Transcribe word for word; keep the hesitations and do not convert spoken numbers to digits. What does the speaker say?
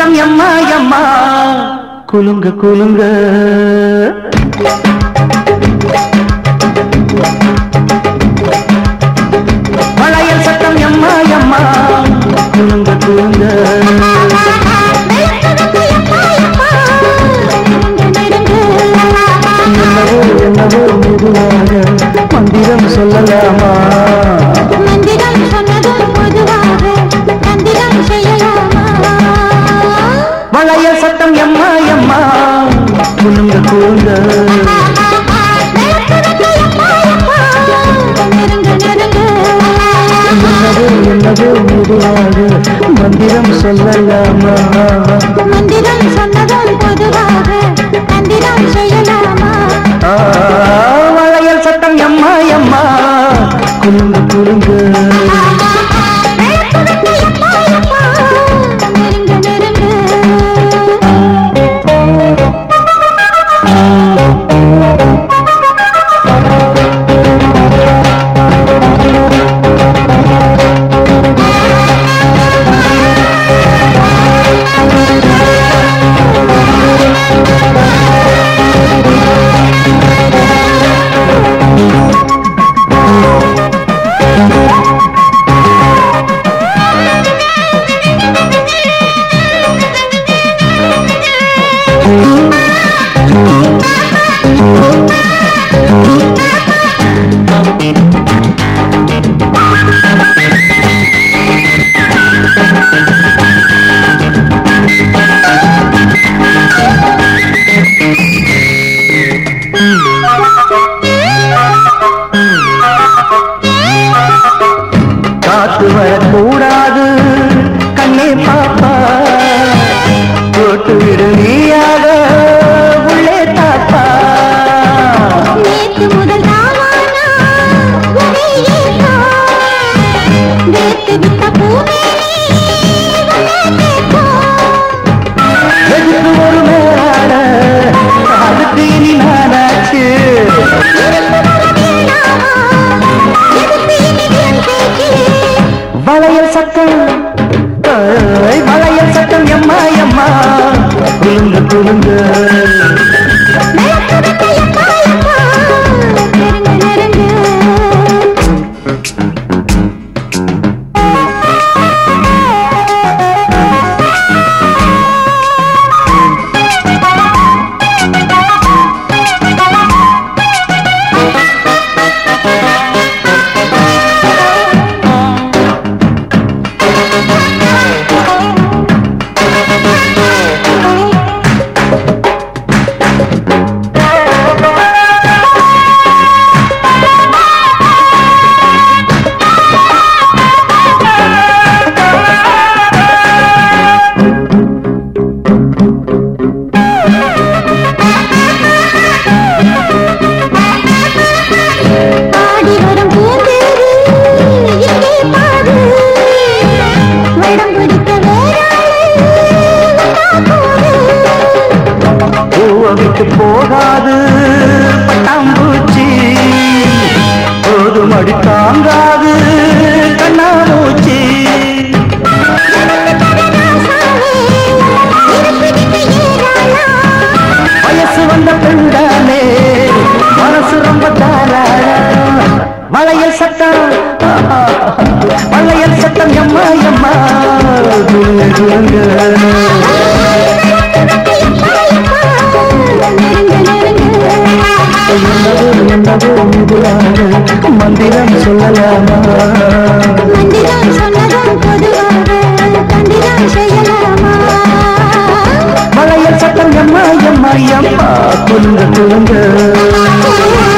சத்தம் எம்மா எம்மா குலுங்க குலுங்க வளையல் சத்தம் எம்மா எம்மா குலுங்க குலுங்க என்னவோ என்னவோ மெதுவாக மந்திரம் சொல்லலாமா மந்திரம் சொன்னதும் பொதுவாக மந்திரம் செய்யலாமா வளையல் சத்தம் எம்மா எம்மா குலுங்க குலுங்க என்னவோ என்னவோ மெதுவாக மந்திரம் சொல்லலாமா மந்திரம் சொன்னதும் பொதுவாக மந்திரம் செய்யலாமா வளையல் சத்தம் எம்மா எம்மா குலுங்க குலுங்க காத்து வரக்கூடாது கண்ணே பாப்பா போட்டு விடு நீயாக உள்ளே தாப்பா நேற்று முதல் தாவானா ஒரே ஏக்கா நேற்று விட்ட பூமேனி வளர்ந்தேக்கா எதுக்கு ஒரு மேலாட அதுக்கு இனி நானாச்சு வளையல் சத்தம் வளையல் சத்தம் எம்மா எம்மா குலுங்க குலுங்க விட்டு போகாது பட்டாம்பூச்சி போதும் அடி தாங்காது கண்ணாமூச்சி வயசு வந்த பெண்தானே மனசு ரொம்ப தாராள வளையல் சட்டம் வளையல் சட்டம் எம்மா எம்மா மந்திரம் சொல்லலாமா மந்திரம் சொன்னதும் பொதுவாக மந்திரம் செய்யலாமா வளையல் சட்டம் எம்மா எம்மா எம்மா குலுங்க குலுங்க